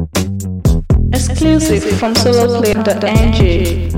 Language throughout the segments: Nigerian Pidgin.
Exclusive from soloplay.ng.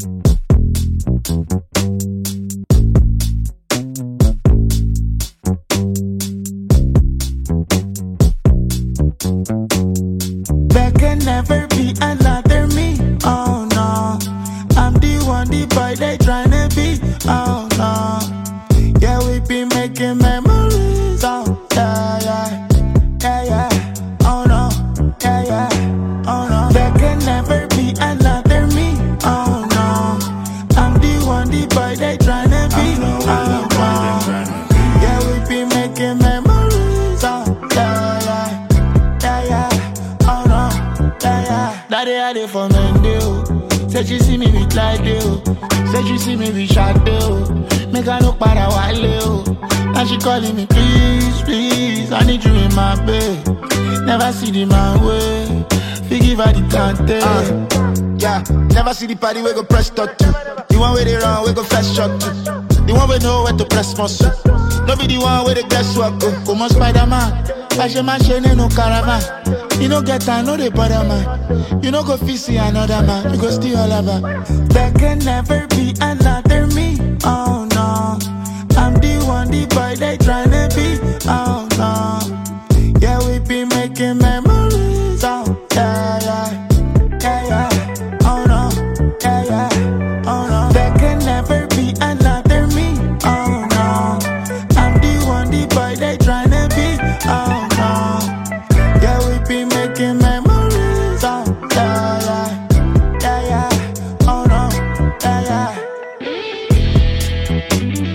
There can never be another me. Oh no, I'm the one, the boy they tryna be. Oh no, yeah, we be making memories. Oh yeah, yeah, yeah, yeah. Oh no, yeah, yeah. Oh no, there can never be another me. Oh no, I'm the one, the boy they tryna be. Oh no, yeah, we be making memories. Oh yeah, yeah, yeah, yeah. Oh no, yeah, yeah. Daddy had it for Mendel. Said she see me with like deal. Said she see me with shadow. Make her look para wale. Now she calling me, please, please, I need you in my bed. Never see the man way. We give her the tante. Yeah, never see the party we go press start to. The one where they run, we go fast shot to. The one we know where to press muscle. No be the one where they guess what go. Come on, Spider-Man. Fashe man, shene no caravan. You no get time, no they bother man. You no go fit see another man. You go steal all of her. There can never be another me. Oh no, I'm the one, the boy they tryna be. Oh no, yeah, we be making memories. Oh yeah, yeah, yeah, yeah. Oh no, yeah, yeah. Oh no, there can never be another me. Oh no, I'm the one, the boy they tryna be. Oh no, yeah, we be making memories. Oh yeah, yeah, yeah, yeah. Oh no, yeah, yeah.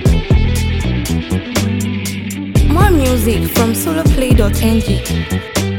More music from soloplay.ng.